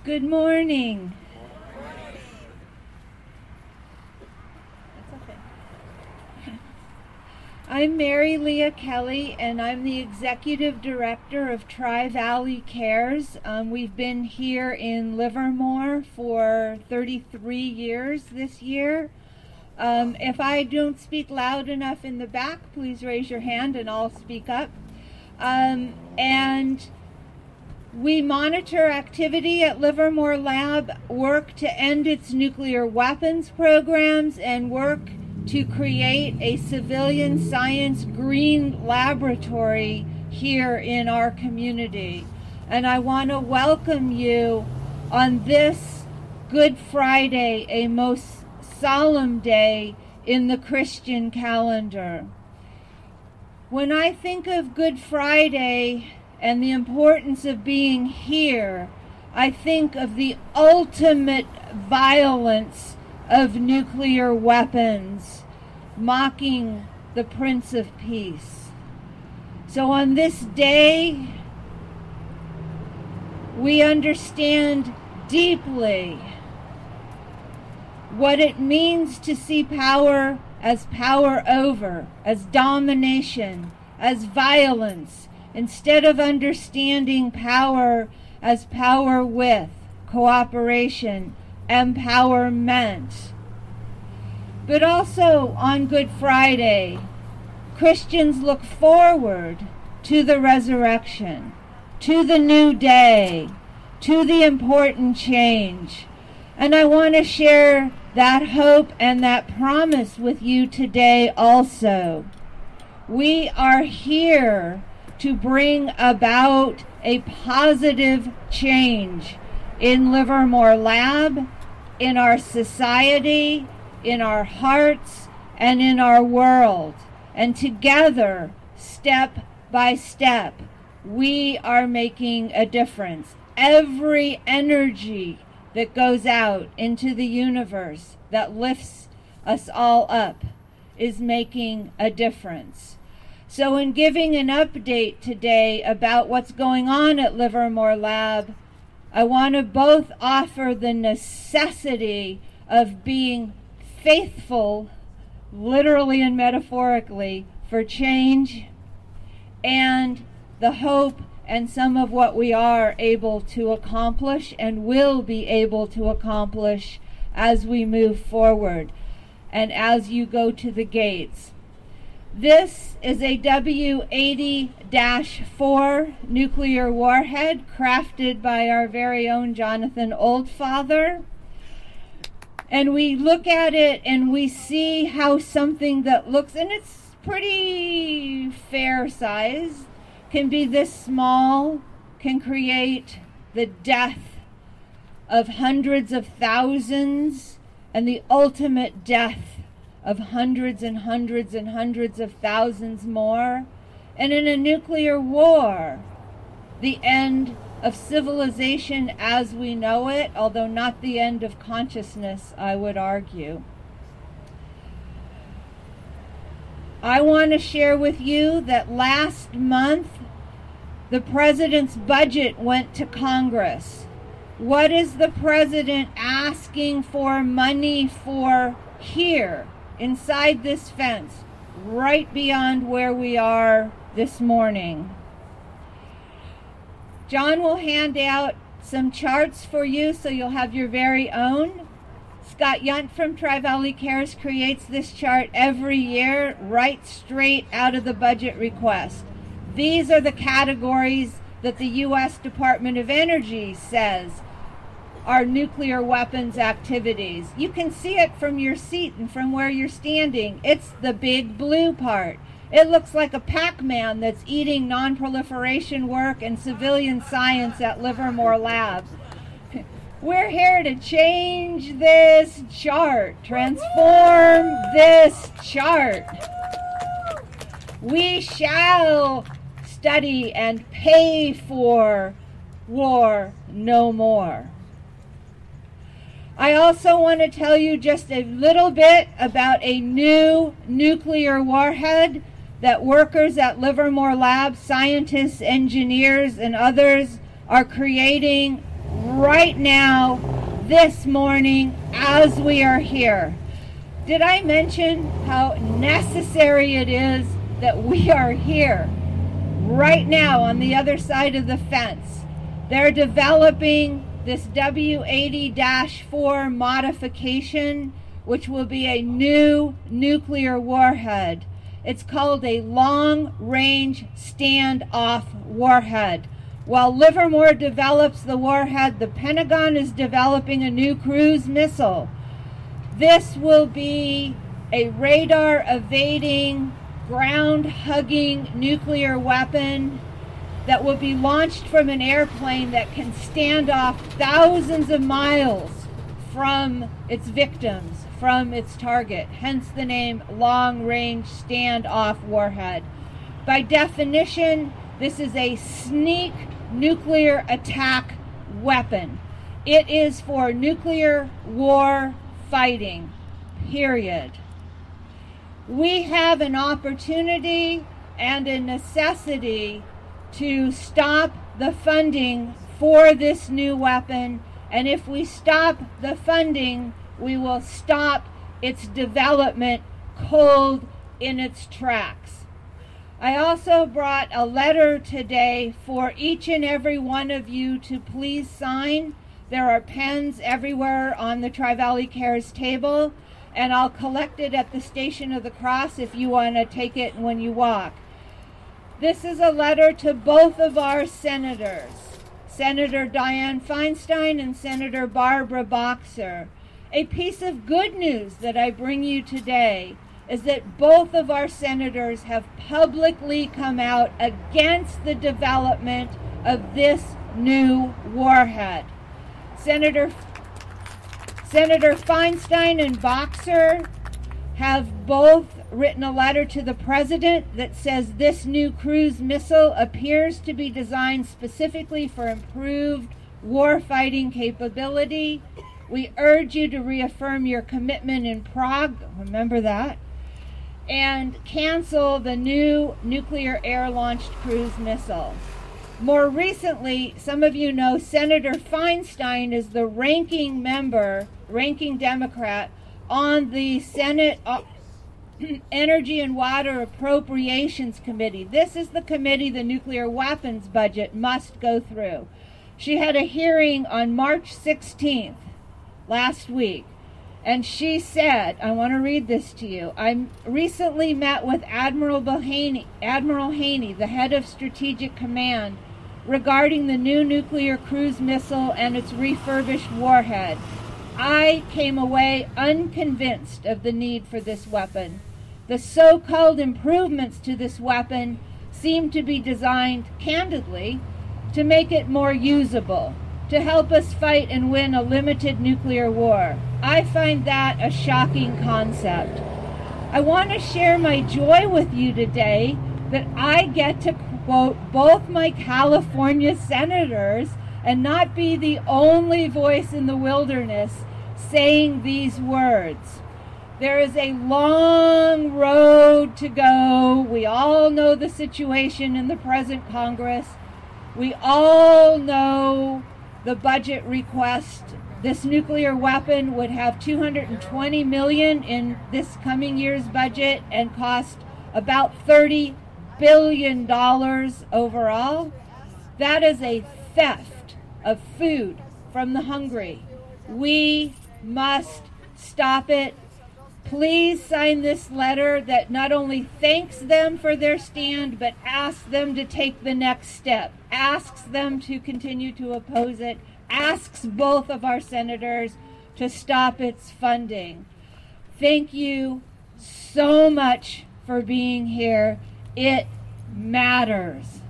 Good morning. That's okay. I'm Mary Leah Kelly, and I'm the Executive Director of Tri-Valley Cares. We've been here in Livermore for 33 years this year. If I don't speak loud enough in the back, please raise your hand and I'll speak up. And we monitor activity at Livermore Lab, work to end its nuclear weapons programs, and work to create a civilian science green laboratory here in our community. And I want to welcome you on this Good Friday, a most solemn day in the Christian calendar. When I think of Good Friday and the importance of being here, I think of the ultimate violence of nuclear weapons, mocking the Prince of Peace. So on this day, we understand deeply what it means to see power as power over, as domination, as violence, instead of understanding power as power with, cooperation, empowerment. But also on Good Friday, Christians look forward to the resurrection, to the new day, to the important change. And I want to share that hope and that promise with you today also. We are here to bring about a positive change in Livermore Lab, in our society, in our hearts, and in our world. And together, step by step, we are making a difference. Every energy that goes out into the universe that lifts us all up is making a difference. So in giving an update today about what's going on at Livermore Lab, I want to both offer the necessity of being faithful, literally and metaphorically, for change, and the hope and some of what we are able to accomplish and will be able to accomplish as we move forward and as you go to the gates. This is a W80-4 nuclear warhead crafted by our very own Jonathan Oldfather. And we look at it and we see how something that looks, and it's pretty fair size, can be this small, can create the death of hundreds of thousands and the ultimate death of hundreds and hundreds and hundreds of thousands more. And in a nuclear war, the end of civilization as we know it, although not the end of consciousness, I would argue. I want to share with you that last month, the president's budget went to Congress. What is the president asking for money for here, inside this fence, right beyond where we are this morning? John will hand out some charts for you so you'll have your very own. Scott Yunt from Tri-Valley Cares creates this chart every year, right straight out of the budget request. These are the categories that the U.S. Department of Energy says are nuclear weapons activities. You can see it from your seat and from where you're standing. It's the big blue part. It looks like a Pac-Man that's eating non-proliferation work and civilian science at Livermore Labs. We're here to change this chart, transform this chart. We shall study and pay for war no more. I also want to tell you just a little bit about a new nuclear warhead that workers at Livermore Lab, scientists, engineers, and others are creating right now, this morning, as we are here. Did I mention how necessary it is that we are here right now on the other side of the fence? They're developing this W80-4 modification, which will be a new nuclear warhead. It's called a long-range standoff warhead. While Livermore develops the warhead, the Pentagon is developing a new cruise missile. This will be a radar-evading, ground-hugging nuclear weapon that will be launched from an airplane that can stand off thousands of miles from its victims, from its target, hence the name Long-Range Standoff Warhead. By definition, this is a sneak nuclear attack weapon. It is for nuclear war fighting, period. We have an opportunity and a necessity to stop the funding for this new weapon, and if we stop the funding, we will stop its development cold in its tracks. I also brought a letter today for each and every one of you to please sign. There are pens everywhere on the Tri-Valley Cares table, and I'll collect it at the Station of the Cross if you want to take it when you walk. This is a letter to both of our senators, Senator Dianne Feinstein and Senator Barbara Boxer. A piece of good news that I bring you today is that both of our senators have publicly come out against the development of this new warhead. Senator Feinstein and Boxer have both written a letter to the president that says this new cruise missile appears to be designed specifically for improved war-fighting capability. We urge you to reaffirm your commitment in Prague, remember that, and cancel the new nuclear air-launched cruise missile. More recently, some of you know Senator Feinstein is the ranking Democrat on the Senate Energy and Water Appropriations Committee. This is the committee the nuclear weapons budget must go through. She had a hearing on March 16th, last week, and she said, I want to read this to you. I recently met with Admiral Haney, the head of Strategic Command, regarding the new nuclear cruise missile and its refurbished warhead. I came away unconvinced of the need for this weapon. The so-called improvements to this weapon seem to be designed, candidly, to make it more usable, to help us fight and win a limited nuclear war. I find that a shocking concept. I want to share my joy with you today that I get to quote both my California senators and not be the only voice in the wilderness saying these words. There is a long road to go. We all know the situation in the present Congress. We all know the budget request. This nuclear weapon would have $220 million in this coming year's budget and cost about $30 billion overall. That is a theft of food from the hungry. We must stop it. Please sign this letter that not only thanks them for their stand, but asks them to take the next step, asks them to continue to oppose it, asks both of our senators to stop its funding. Thank you so much for being here. It matters.